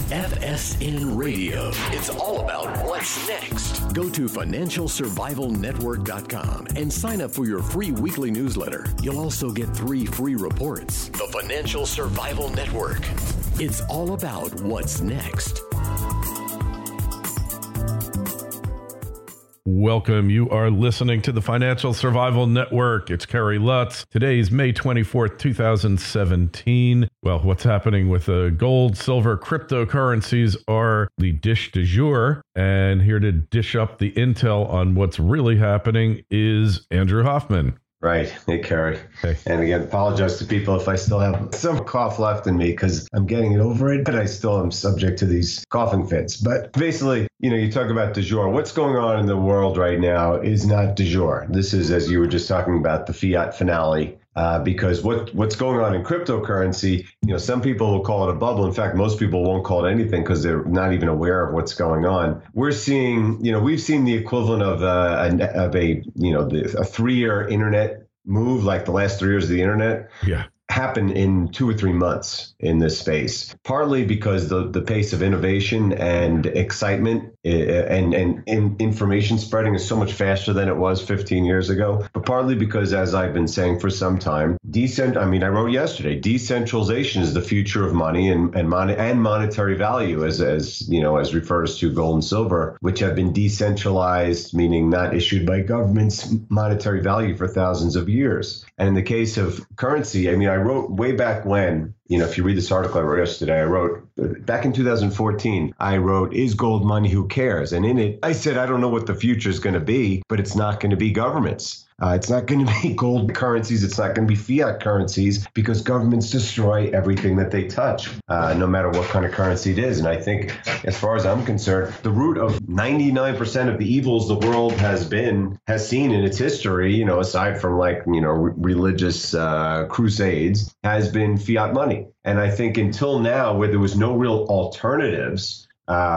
FSN Radio. It's all about what's next. Go to financialsurvivalnetwork.com and sign up for your free weekly newsletter. You'll also get 3 free reports. The Financial Survival Network. It's all about what's next. Welcome. You are listening to the Financial Survival Network. It's Kerry Lutz. Today's May 24th, 2017. Well, what's happening with gold, silver, cryptocurrencies are the dish du jour. And here to dish up the intel on what's really happening is Andrew Hoffman. Right. Hey, Kerry. Hey. And again, apologize to people if I still have some cough left in me because I'm getting it over it, but I still am subject to these coughing fits. But basically, you talk about du jour. What's going on in the world right now is not du jour. This is, as you were just talking about, the fiat finale. Because what's going on in cryptocurrency, some people will call it a bubble. In fact, most people won't call it anything because they're not even aware of what's going on. We're seeing, we've seen the equivalent of a 3-year internet move, like the last 3 years of the internet. Yeah. Happen in 2 or 3 months in this space, partly because the pace of innovation and excitement and information spreading is so much faster than it was 15 years ago, but partly because, as I've been saying for some time, I wrote yesterday, decentralization is the future of money and monetary value, as refers to gold and silver, which have been decentralized, meaning not issued by governments, monetary value for thousands of years. And in the case of currency, I wrote way back when, if you read this article I wrote yesterday, I wrote back in 2014, I wrote, "Is gold money? Who cares?" And in it, I said, I don't know what the future is going to be, but it's not going to be governments. It's not going to be gold currencies. It's not going to be fiat currencies because governments destroy everything that they touch, no matter what kind of currency it is. And I think, as far as I'm concerned, the root of 99% of the evils the world has seen in its history, aside from religious crusades, has been fiat money. And I think until now, where there was no real alternatives,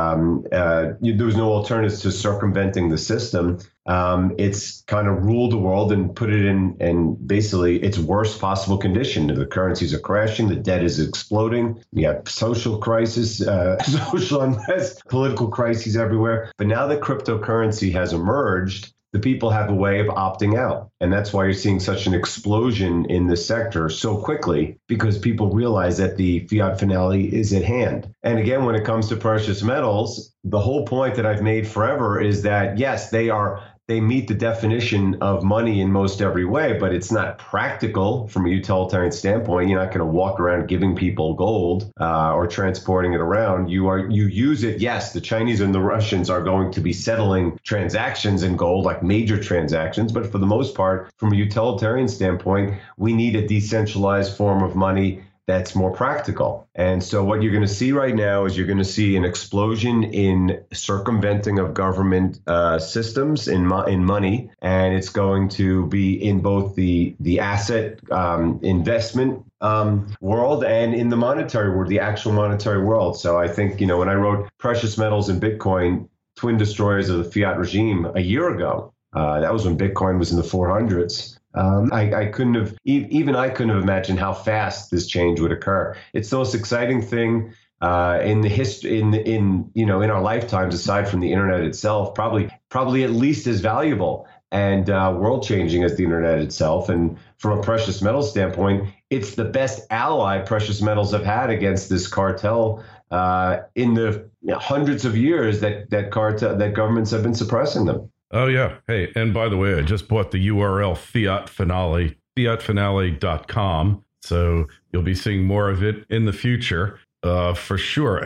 there was no alternatives to circumventing the system. It's kind of ruled the world and put it in basically its worst possible condition. The currencies are crashing, the debt is exploding. We have social crisis, social unrest, political crises everywhere. But now that cryptocurrency has emerged, the people have a way of opting out. And that's why you're seeing such an explosion in this sector so quickly, because people realize that the fiat finale is at hand. And again, when it comes to precious metals, the whole point that I've made forever is that, yes, they meet the definition of money in most every way, but it's not practical from a utilitarian standpoint. You're not going to walk around giving people gold or transporting it around. You use it. Yes, the Chinese and the Russians are going to be settling transactions in gold, like major transactions. But for the most part, from a utilitarian standpoint, we need a decentralized form of money that's more practical. And so what you're going to see right now is you're going to see an explosion in circumventing of government systems in money. And it's going to be in both the asset investment world and in the monetary world, the actual monetary world. So I think, when I wrote Precious Metals and Bitcoin, Twin Destroyers of the Fiat Regime a year ago, that was when Bitcoin was in the 400s. I couldn't have imagined how fast this change would occur. It's the most exciting thing in the history, in our lifetimes, aside from the internet itself, probably at least as valuable and world changing as the internet itself. And from a precious metals standpoint, it's the best ally precious metals have had against this cartel in the hundreds of years that governments have been suppressing them. Oh, yeah. Hey, and by the way, I just bought the URL Fiat Finale, fiatfinale.com. So you'll be seeing more of it in the future, for sure.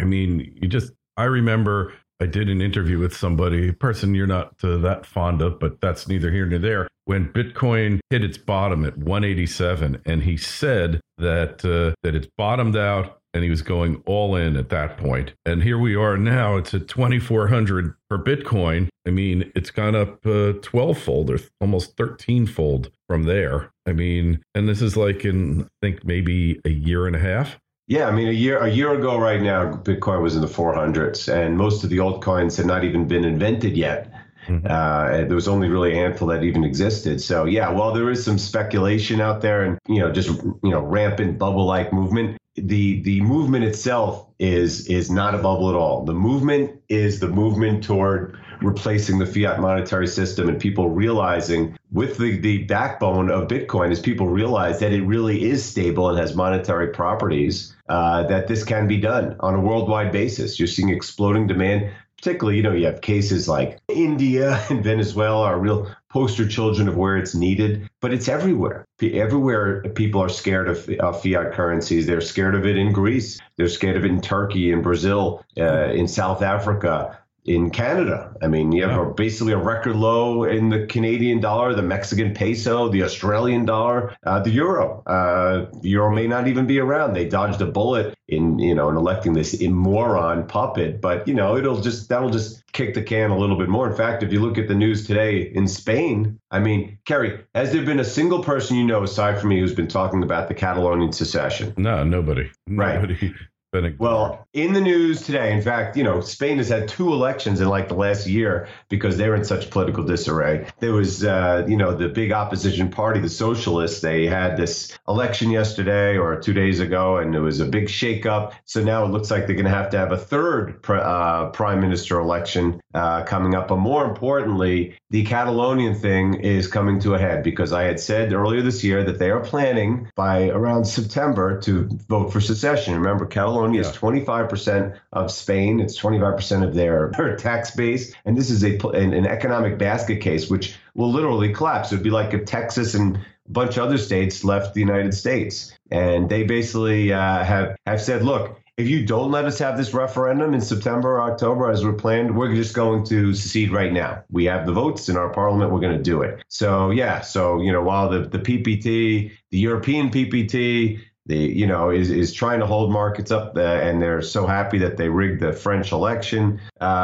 I remember I did an interview with somebody, a person you're not that fond of, but that's neither here nor there, when Bitcoin hit its bottom at 187. And he said that it's bottomed out. And he was going all in at that point. And here we are now. It's at 2,400 per Bitcoin. It's gone up 12-fold or almost 13-fold from there. And this is like in, I think, maybe a year and a half. Yeah, a year ago right now, Bitcoin was in the 400s, and most of the altcoins had not even been invented yet. There was only really a handful that even existed. So yeah, while there is some speculation out there and, just, rampant bubble-like movement, the movement itself is not a bubble at all. The movement is the movement toward replacing the fiat monetary system, and people realizing with the backbone of Bitcoin is people realize that it really is stable and has monetary properties, that this can be done on a worldwide basis. You're seeing exploding demand. Particularly, you have cases like India and Venezuela are real poster children of where it's needed, but it's everywhere. Everywhere people are scared of fiat currencies. They're scared of it in Greece. They're scared of it in Turkey, in Brazil, in South Africa, in Canada. I mean, you have basically a record low in the Canadian dollar, the Mexican peso, the Australian dollar, the euro. The euro may not even be around. They dodged a bullet in electing this moron puppet, but that'll just kick the can a little bit more. In fact, if you look at the news today in Spain, I mean, Kerry, has there been a single person aside from me who's been talking about the Catalonian secession? No, nobody. Right. Nobody. Well, in the news today, in fact, Spain has had 2 elections in like the last year because they're in such political disarray. There was, the big opposition party, the socialists, they had this election yesterday or 2 days ago, and it was a big shakeup. So now it looks like they're going to have a third prime minister election coming up. But more importantly, the Catalonian thing is coming to a head because I had said earlier this year that they are planning by around September to vote for secession. Remember, Catalonia is 25% of Spain. It's 25% of their tax base. And this is an economic basket case, which will literally collapse. It would be like if Texas and a bunch of other states left the United States. And they basically have said, look, if you don't let us have this referendum in September or October, as we're planned, we're just going to secede right now. We have the votes in our parliament. We're going to do it. So, while the PPT, the European PPT, is trying to hold markets up, and they're so happy that they rigged the French election.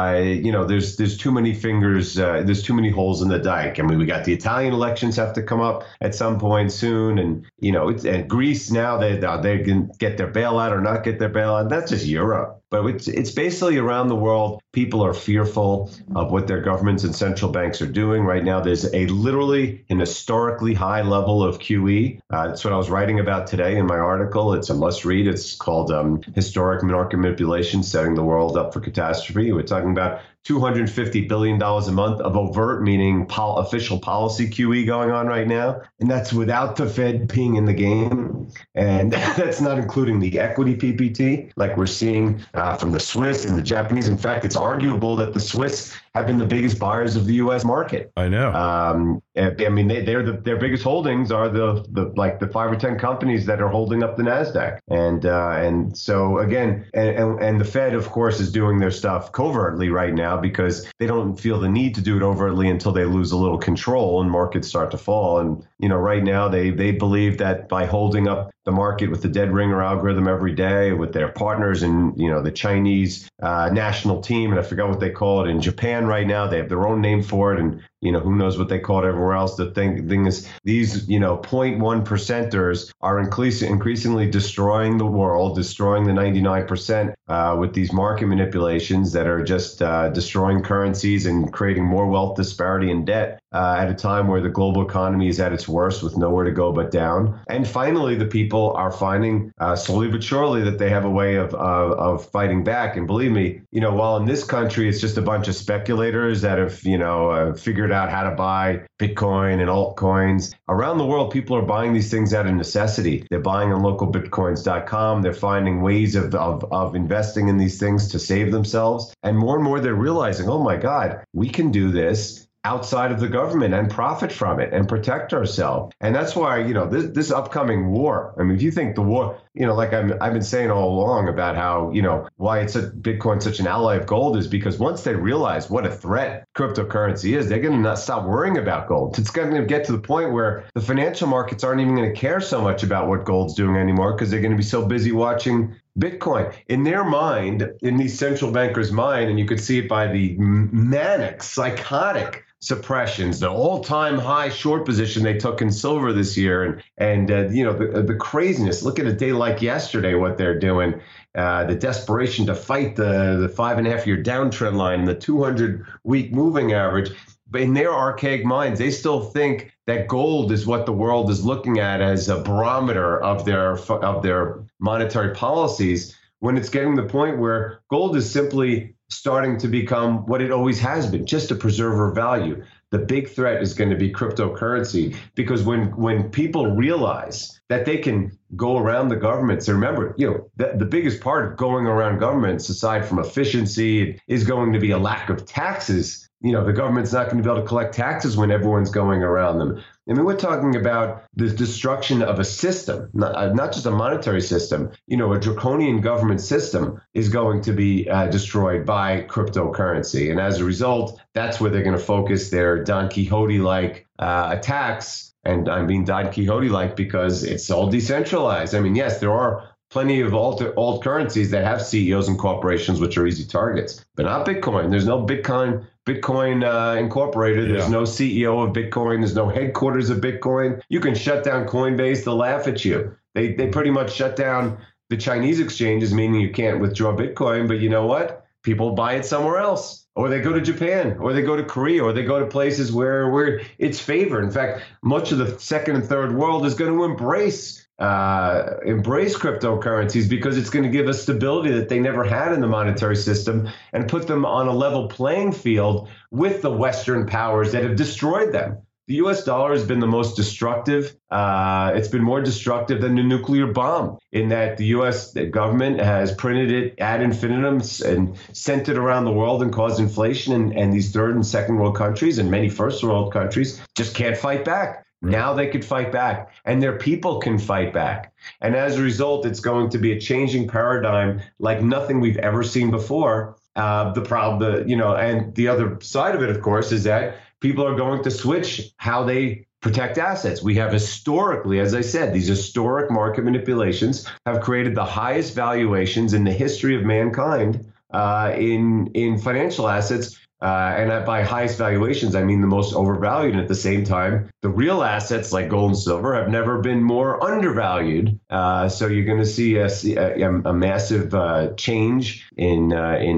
There's too many fingers. There's too many holes in the dike. I mean, we got the Italian elections have to come up at some point soon, and and Greece now they can get their bailout or not get their bailout. That's just Europe. But it's basically around the world. People are fearful of what their governments and central banks are doing right now. There's literally an historically high level of QE. That's what I was writing about today in my article. It's a must read. It's called Historic Market Manipulation, Setting the World Up for Catastrophe. We're talking about $250 billion a month of overt, meaning official policy QE going on right now. And that's without the Fed being in the game. And that's not including the equity PPT, like we're seeing from the Swiss and the Japanese. In fact, it's arguable that the Swiss have been the biggest buyers of the U.S. market. I know. I mean, their biggest holdings are the 5 or 10 companies that are holding up the NASDAQ. And so, again, and the Fed, of course, is doing their stuff covertly right now because they don't feel the need to do it overtly until they lose a little control and markets start to fall. And, right now they believe that by holding up the market with the dead ringer algorithm every day with their partners and, the Chinese national team, and I forgot what they call it in Japan right now. They have their own name for it. And, who knows what they call it everywhere else. The thing is, these, 0.1 percenters are increasingly destroying the world, destroying the 99% with these market manipulations that are just destroying currencies and creating more wealth disparity and debt at a time where the global economy is at its worst with nowhere to go but down. And finally, the people are finding slowly but surely that they have a way of fighting back. And believe me, while in this country it's just a bunch of speculators that have, figured out how to buy Bitcoin and altcoins, around the world, people are buying these things out of necessity. They're buying on localbitcoins.com. They're finding ways of investing in these things to save themselves. And more they're realizing, oh my God, we can do this outside of the government and profit from it and protect ourselves. And that's why, this upcoming war, I mean, if you think the war, like I've been saying all along about how, why Bitcoin such an ally of gold is because once they realize what a threat cryptocurrency is, they're going to not stop worrying about gold. It's going to get to the point where the financial markets aren't even going to care so much about what gold's doing anymore because they're going to be so busy watching Bitcoin. In their mind, in these central bankers' mind, and you could see it by the manic, psychotic suppressions, the all-time high short position they took in silver this year, and the craziness. Look at a day like yesterday, what they're doing, the desperation to fight the 5.5-year downtrend line and the 200-week moving average. But in their archaic minds, they still think that gold is what the world is looking at as a barometer of their monetary policies, when it's getting to the point where gold is simply starting to become what it always has been, just a preserver of value. The big threat is going to be cryptocurrency, because when people realize that they can go around the governments, and remember, the biggest part of going around governments, aside from efficiency, is going to be a lack of taxes. The government's not going to be able to collect taxes when everyone's going around them. I mean, we're talking about the destruction of a system, not just a monetary system. A draconian government system is going to be destroyed by cryptocurrency. And as a result, that's where they're going to focus their Don Quixote-like attacks. And I mean Don Quixote-like because it's all decentralized. I mean, yes, there are plenty of alt currencies that have CEOs and corporations, which are easy targets, but not Bitcoin. There's no Bitcoin Incorporated. There's no CEO of Bitcoin. There's no headquarters of Bitcoin. You can shut down Coinbase. They'll laugh at you. They pretty much shut down the Chinese exchanges, meaning you can't withdraw Bitcoin. But you know what? People buy it somewhere else, or they go to Japan, or they go to Korea, or they go to places where it's favored. In fact, much of the second and third world is going to embrace cryptocurrencies, because it's going to give us stability that they never had in the monetary system, and put them on a level playing field with the Western powers that have destroyed them. The U.S. dollar has been the most destructive. It's been more destructive than the nuclear bomb, in that the U.S. government has printed it ad infinitum and sent it around the world and caused inflation. And these third and second world countries and many first world countries just can't fight back. Now they could fight back, and their people can fight back. And as a result, it's going to be a changing paradigm like nothing we've ever seen before. And the other side of it, of course, is that people are going to switch how they protect assets. We have historically, as I said, these historic market manipulations have created the highest valuations in the history of mankind in financial assets. And by highest valuations, I mean the most overvalued. And at the same time, the real assets like gold and silver have never been more undervalued. So you're going to see a massive change in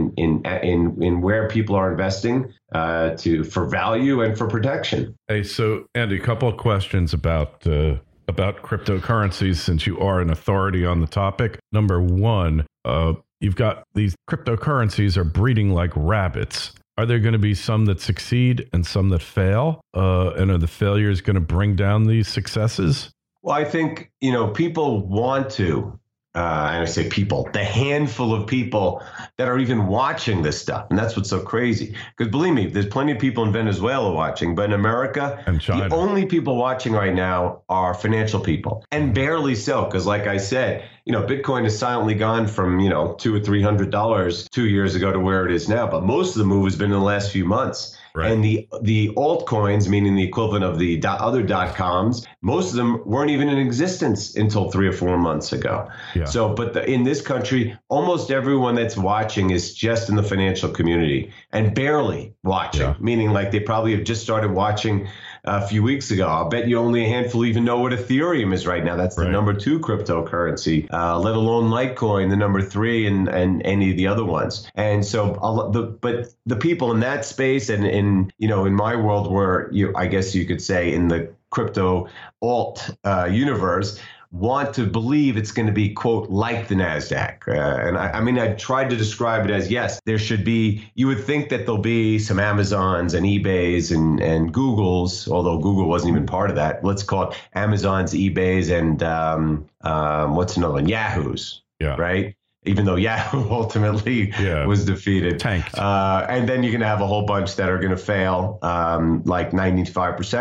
where people are investing for value and for protection. Hey, so Andy, a couple of questions about cryptocurrencies, since you are an authority on the topic. Number one, you've got these cryptocurrencies are breeding like rabbits. Are there going to be some that succeed and some that fail? And are the failures going to bring down these successes? Well, I think, people want to, and I say people, the handful of people that are even watching this stuff. And that's what's so crazy. Because believe me, there's plenty of people in Venezuela watching, but in America, and China, the only people watching right now are financial people, and barely so. Because like I said, Bitcoin has silently gone from, $200 or $300 2 years ago to where it is now. But most of the move has been in the last few months. Right. And the altcoins, meaning the equivalent of the other .coms, most of them weren't even in existence until 3 or 4 months ago. Yeah. So, but in this country, almost everyone that's watching is just in the financial community and barely watching, meaning like they probably have just started watching a few weeks ago. I'll bet you only a handful even know what Ethereum is right now. That's the number 2 cryptocurrency, let alone Litecoin, the number 3, and any of the other ones. And so, but the people in that space and in my world, where I guess you could say in the crypto alt universe, want to believe it's going to be, quote, like the NASDAQ. And I tried to describe it as, yes, there should be, you would think that there'll be some Amazons and eBays and Googles, although Google wasn't even part of that. Let's call it Amazons, eBays, and what's another one? Yahoos, right? Even though Yahoo ultimately was defeated. Tanked. And then you're going to have a whole bunch that are going to fail, like 95% of them.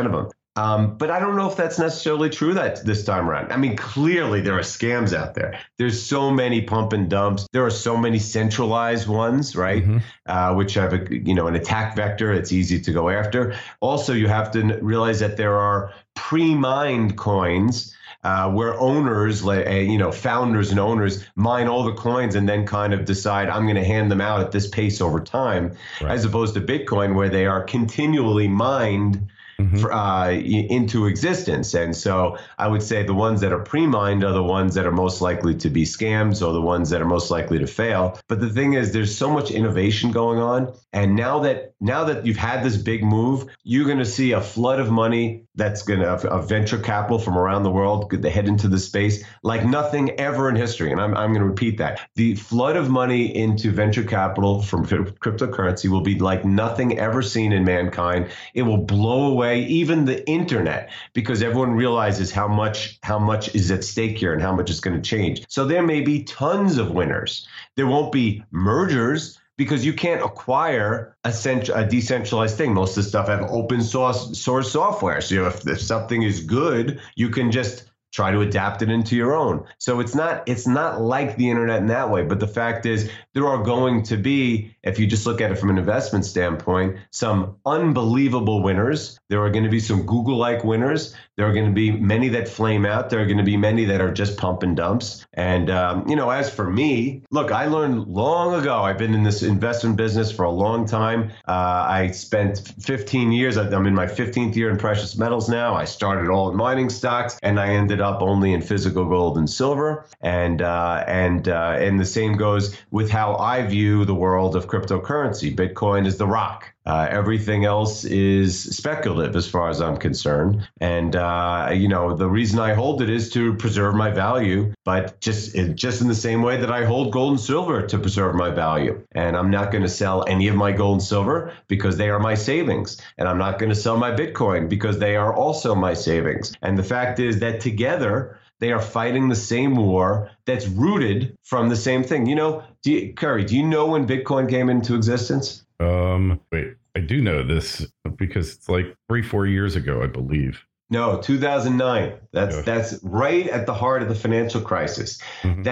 But I don't know if that's necessarily true that this time around. I mean, clearly there are scams out there. There's so many pump and dumps. There are so many centralized ones, right? Which have an attack vector. It's easy to go after. Also, you have to realize that there are pre-mined coins where owners, founders and owners mine all the coins and then kind of decide, I'm going to hand them out at this pace over time, as opposed to Bitcoin, where they are continually mined into existence. And so I would say the ones that are pre-mined are the ones that are most likely to be scams, or the ones that are most likely to fail. But the thing is, there's so much innovation going on. And now that you've had this big move, you're going to see a flood of money that's going to of venture capital from around the world head into the space like nothing ever in history. And I'm going to repeat that. The flood of money into venture capital from cryptocurrency will be like nothing ever seen in mankind. It will blow away even the internet, because everyone realizes how much is at stake here and how much is going to change. So there may be tons of winners. There won't be mergers, because you can't acquire a decentralized thing. Most of the stuff have open source software. So if something is good, you can just try to adapt it into your own. So it's not like the internet in that way. But the fact is, there are going to be, if you just look at it from an investment standpoint, some unbelievable winners. There are going to be some Google-like winners. There are going to be many that flame out. There are going to be many that are just pump and dumps. And, as for me, look, I learned long ago, I've been in this investment business for a long time. I spent 15 years. I'm in my 15th year in precious metals now. I started all in mining stocks, and I ended up only in physical gold and silver. And the same goes with how I view the world of cryptocurrency. Bitcoin is the rock. Everything else is speculative as far as I'm concerned. And, the reason I hold it is to preserve my value, but just in the same way that I hold gold and silver to preserve my value. And I'm not going to sell any of my gold and silver because they are my savings. And I'm not going to sell my Bitcoin because they are also my savings. And the fact is that together, they are fighting the same war that's rooted from the same thing. Curry, do you know when Bitcoin came into existence? Wait, I do know this because it's like 3-4 years ago, I believe. No, 2009. That's right at the heart of the financial crisis.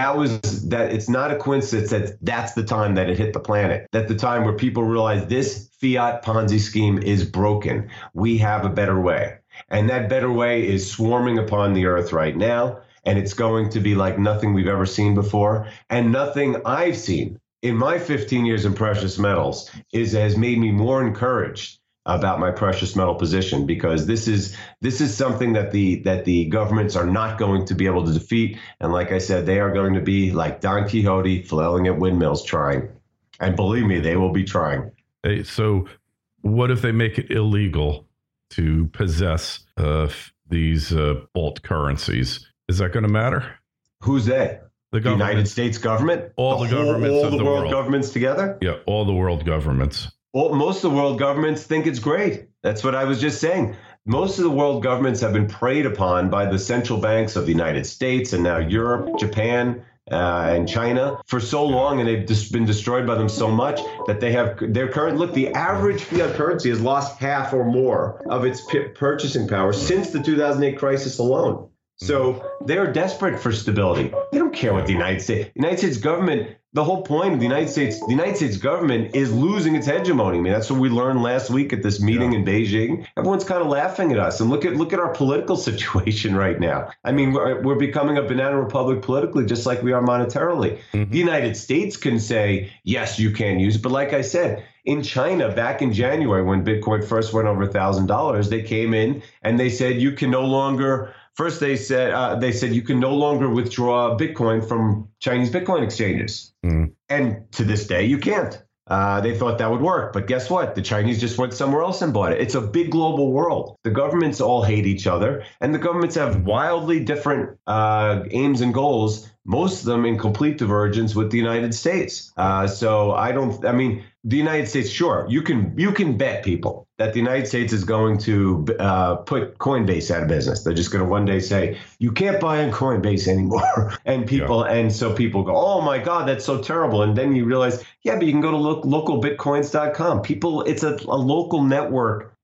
That it's not a coincidence that's the time that it hit the planet. That's the time where people realized this fiat Ponzi scheme is broken. We have a better way. And that better way is swarming upon the earth right now. And it's going to be like nothing we've ever seen before, and nothing I've seen in my 15 years in precious metals has made me more encouraged about my precious metal position, because this is something that the governments are not going to be able to defeat. And like I said, they are going to be like Don Quixote flailing at windmills trying. And believe me, they will be trying. Hey, so what if they make it illegal to possess these alt currencies? Is that going to matter? Who's they? The United States government? All the governments of the world. All the world governments together? Yeah, all the world governments. Well, most of the world governments think it's great. That's what I was just saying. Most of the world governments have been preyed upon by the central banks of the United States and now Europe, Japan, and China for so long, and they've just been destroyed by them so much that the average fiat currency has lost half or more of its purchasing power since the 2008 crisis alone. So they're desperate for stability. They don't care what the United States government, the whole point of the United States government is losing its hegemony. I mean, that's what we learned last week at this meeting in Beijing. Everyone's kind of laughing at us. And look at our political situation right now. I mean, we're becoming a banana republic politically, just like we are monetarily. The United States can say, yes, you can use it. But like I said, in China, back in January, when Bitcoin first went over $1,000, they came in and they said you can no longer. First, they said you can no longer withdraw Bitcoin from Chinese Bitcoin exchanges. And to this day, you can't. They thought that would work. But guess what? The Chinese just went somewhere else and bought it. It's a big global world. The governments all hate each other, and the governments have wildly different aims and goals, most of them in complete divergence with the United States. The United States, sure, you can bet people that the United States is going to put Coinbase out of business. They're just going to one day say, you can't buy on Coinbase anymore. And so people go, oh my God, that's so terrible. And then you realize, yeah, but you can go to localbitcoins.com. It's a local network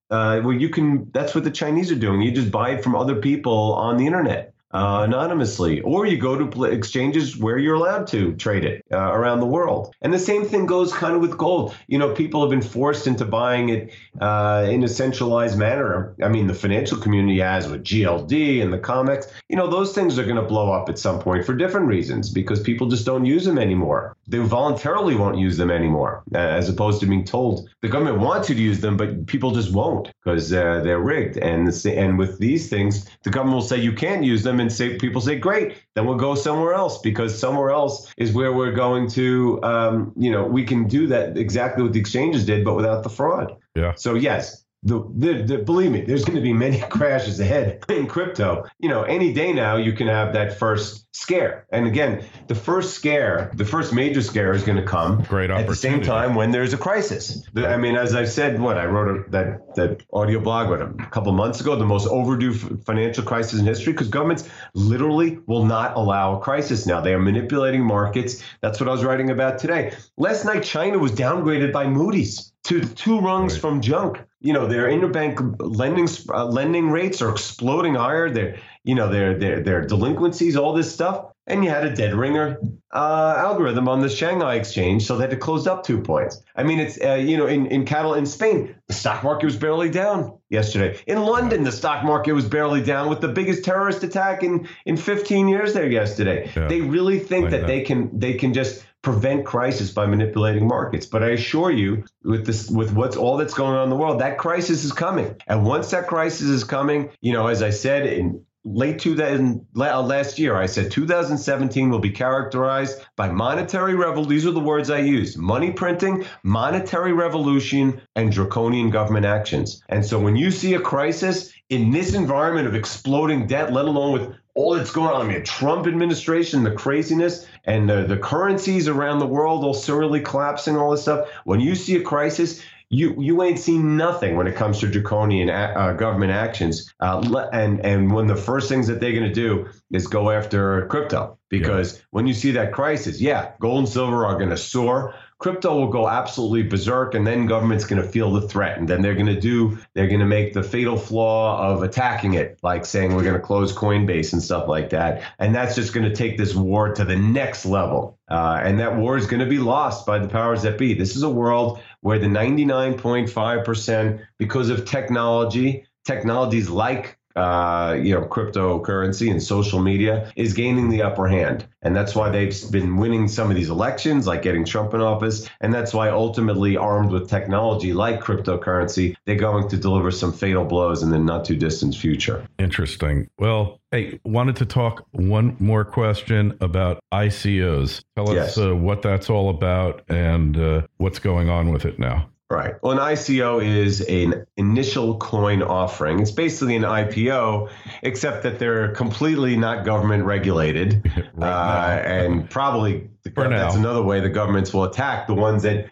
well, that's what the Chinese are doing. You just buy it from other people on the internet. Anonymously, or you go to exchanges where you're allowed to trade it around the world. And the same thing goes kind of with gold. People have been forced into buying it in a centralized manner. I mean, the financial community has with GLD and the COMEX. Those things are going to blow up at some point for different reasons because people just don't use them anymore. They voluntarily won't use them anymore, as opposed to being told the government wants you to use them, but people just won't because they're rigged. And with these things, the government will say you can't use them. And people say, great, then we'll go somewhere else because somewhere else is where we're going to, we can do that exactly what the exchanges did, but without the fraud. Yeah. So, yes. Believe me, there's going to be many crashes ahead in crypto. Any day now you can have that first scare. And again, the first major scare is going to come at the same time when there's a crisis. I mean, as I said, I wrote that audio blog a couple months ago, the most overdue financial crisis in history, because governments literally will not allow a crisis now. They are manipulating markets. That's what I was writing about today. Last night, China was downgraded by Moody's to 2 rungs from junk. Their interbank lending rates are exploding higher. Their delinquencies, all this stuff. And you had a dead ringer algorithm on the Shanghai exchange, so they had to close up 2 points. I mean, it's in Spain, the stock market was barely down yesterday. In London, the stock market was barely down with the biggest terrorist attack in 15 years there yesterday. Yeah. They really think that they can just prevent crisis by manipulating markets. But I assure you, with all that's going on in the world, that crisis is coming. And once that crisis is coming, as I said in last year, I said 2017 will be characterized by monetary revolution. These are the words I used: money printing, monetary revolution, and draconian government actions. And so when you see a crisis in this environment of exploding debt, let alone with all that's going on, I mean, Trump administration, the craziness, and the currencies around the world all surreally collapsing, all this stuff. When you see a crisis, you ain't seen nothing when it comes to draconian government actions. And when the first things that they're going to do is go after crypto, because when you see that crisis, gold and silver are going to soar. Crypto will go absolutely berserk, and then government's going to feel the threat. And then they're going to make the fatal flaw of attacking it, like saying we're going to close Coinbase and stuff like that. And that's just going to take this war to the next level. And that war is going to be lost by the powers that be. This is a world where the 99.5%, because of technologies like cryptocurrency and social media, is gaining the upper hand. And that's why they've been winning some of these elections, like getting Trump in office. And that's why ultimately, armed with technology like cryptocurrency, they're going to deliver some fatal blows in the not too distant future. Interesting. Well, hey, wanted to talk one more question about ICOs. Tell us what that's all about and what's going on with it now. Right. Well, an ICO is an initial coin offering. It's basically an IPO, except that they're completely not government regulated. And probably that's another way the governments will attack the ones that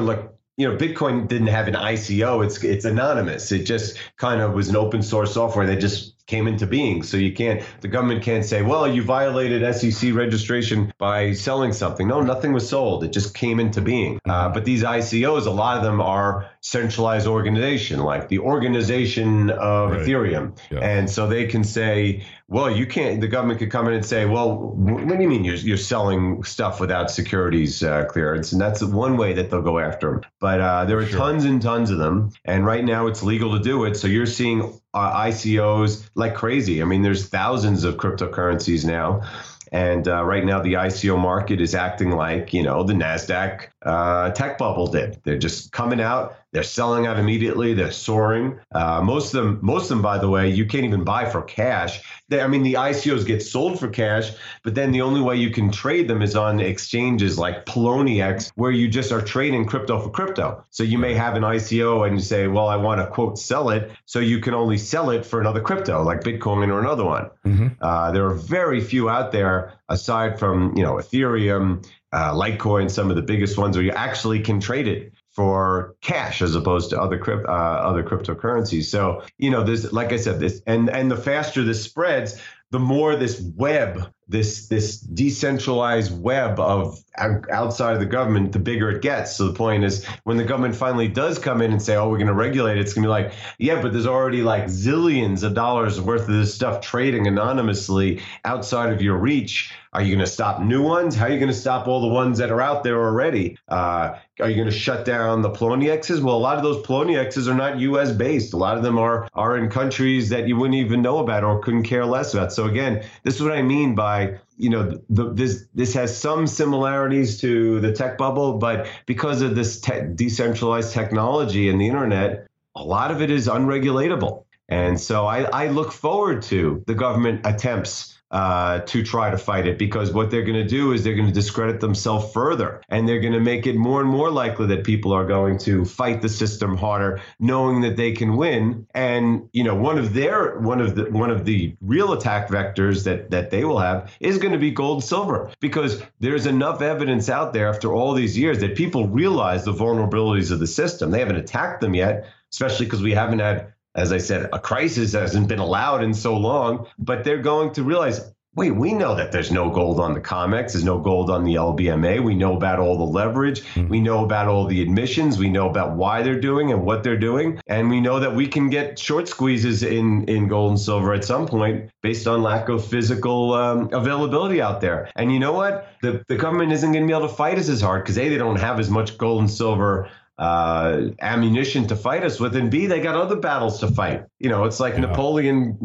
Bitcoin didn't have an ICO. It's anonymous. It just kind of was an open source software that just came into being. So the government can't say, well, you violated SEC registration by selling something. No, nothing was sold. It just came into being. But these ICOs, a lot of them are centralized organization, like the organization of Ethereum. Yeah. And so they can say, well, you can't, the government could come in and say, well, what do you mean you're selling stuff without securities clearance? And that's one way that they'll go after them. But there are tons and tons of them. And right now it's legal to do it. So you're seeing ICOs like crazy. I mean, there's thousands of cryptocurrencies now. And right now, the ICO market is acting like, the NASDAQ tech bubble did. They're just coming out. They're selling out immediately. They're soaring. Most of them, by the way, you can't even buy for cash. The ICOs get sold for cash, but then the only way you can trade them is on exchanges like Poloniex, where you just are trading crypto for crypto. So you may have an ICO and you say, well, I want to, quote, sell it. So you can only sell it for another crypto like Bitcoin or another one. Mm-hmm. There are very few out there aside from, Ethereum, Litecoin, some of the biggest ones where you actually can trade it for cash as opposed to other cryptocurrencies. So, there's, like I said, this and the faster this spreads, the more this web, this decentralized web of outside of the government, the bigger it gets. So the point is, when the government finally does come in and say, oh, we're going to regulate it, it's going to be like, yeah, but there's already like zillions of dollars worth of this stuff trading anonymously outside of your reach. Are you going to stop new ones? How are you going to stop all the ones that are out there already? Are you going to shut down the Poloniex? Well, a lot of those Poloniex are not U.S. based. A lot of them are in countries that you wouldn't even know about or couldn't care less about. So again, this is what I mean by, this has some similarities to the tech bubble, but because of this decentralized technology and the internet, a lot of it is unregulatable. And so I look forward to the government attempts to try to fight it, because what they're going to do is they're going to discredit themselves further, and they're going to make it more and more likely that people are going to fight the system harder, knowing that they can win. And one of the real attack vectors that they will have is going to be gold and silver, because there's enough evidence out there after all these years that people realize the vulnerabilities of the system. They haven't attacked them yet, especially because we haven't had, as I said, a crisis hasn't been allowed in so long, but they're going to realize, wait, we know that there's no gold on the COMEX, there's no gold on the LBMA. We know about all the leverage. We know about all the admissions. We know about why they're doing and what they're doing. And we know that we can get short squeezes in gold and silver at some point based on lack of physical availability out there. And you know what? The government isn't going to be able to fight us as hard because A, they don't have as much gold and silver ammunition to fight us with, and B, they got other battles to fight. It's like Napoleon,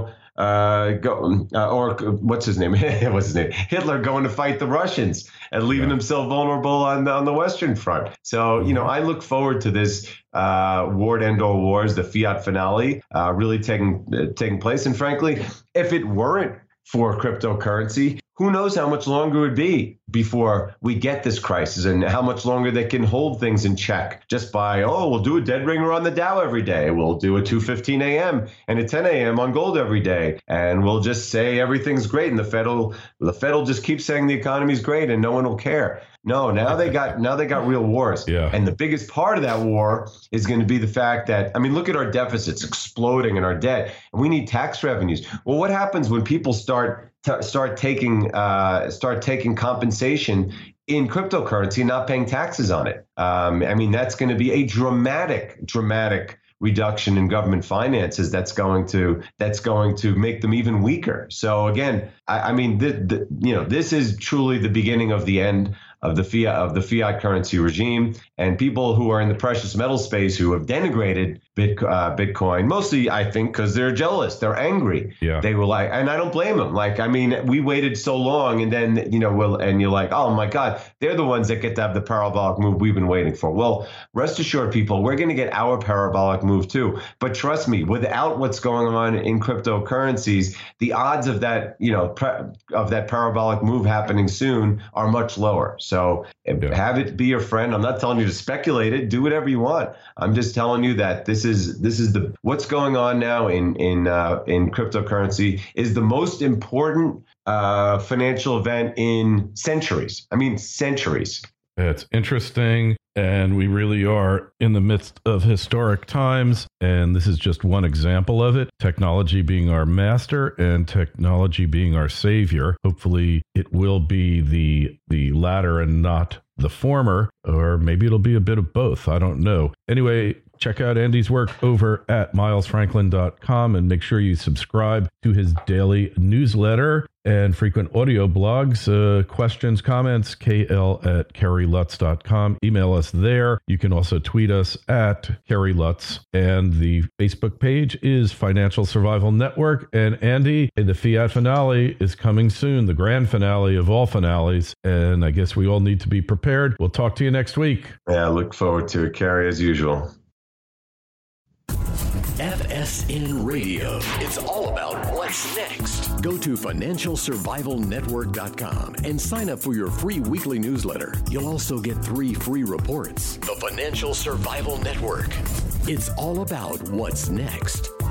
or what's his name? Hitler going to fight the Russians and leaving himself vulnerable on the Western Front. So, I look forward to this war to end all wars, the fiat finale, really taking place. And frankly, if it weren't for cryptocurrency, who knows how much longer it would be before we get this crisis, and how much longer they can hold things in check just by, we'll do a dead ringer on the Dow every day. We'll do a 2:15 a.m. and a 10 a.m. on gold every day. And we'll just say everything's great. And the Fed will just keep saying the economy's great and no one will care. No, now they got real wars. Yeah. And the biggest part of that war is going to be the fact that, look at our deficits exploding and our debt, and we need tax revenues. Well, what happens when people start taking compensation in cryptocurrency and not paying taxes on it? That's going to be a dramatic reduction in government finances. That's going to make them even weaker. So again, this is truly the beginning of the end of the fiat currency regime. And people who are in the precious metal space who have denigrated Bitcoin, mostly I think because they're jealous, they're angry. Yeah. They were like, and I don't blame them. We waited so long, and then and you're like, oh my God, they're the ones that get to have the parabolic move we've been waiting for. Well, rest assured, people, we're going to get our parabolic move too. But trust me, without what's going on in cryptocurrencies, the odds of that of that parabolic move happening soon are much lower. So have it be your friend. I'm not telling you to speculate it. Do whatever you want. I'm just telling you that this is what's going on now in cryptocurrency is the most important financial event in centuries. Centuries. It's interesting. And we really are in the midst of historic times. And this is just one example of it. Technology being our master and technology being our savior. Hopefully it will be the latter and not the former, or maybe it'll be a bit of both. I don't know. Anyway, check out Andy's work over at milesfranklin.com and make sure you subscribe to his daily newsletter and frequent audio blogs. Questions, comments, kl@kerrylutz.com. Email us there. You can also tweet us at Kerry Lutz. And the Facebook page is Financial Survival Network. And Andy, the Fiat finale is coming soon, the grand finale of all finales. And I guess we all need to be prepared. We'll talk to you next week. Yeah, I look forward to it, Kerry, as usual. FSN Radio. It's all about what's next. Go to FinancialSurvivalNetwork.com and sign up for your free weekly newsletter. You'll also get 3 free reports. The Financial Survival Network. It's all about what's next.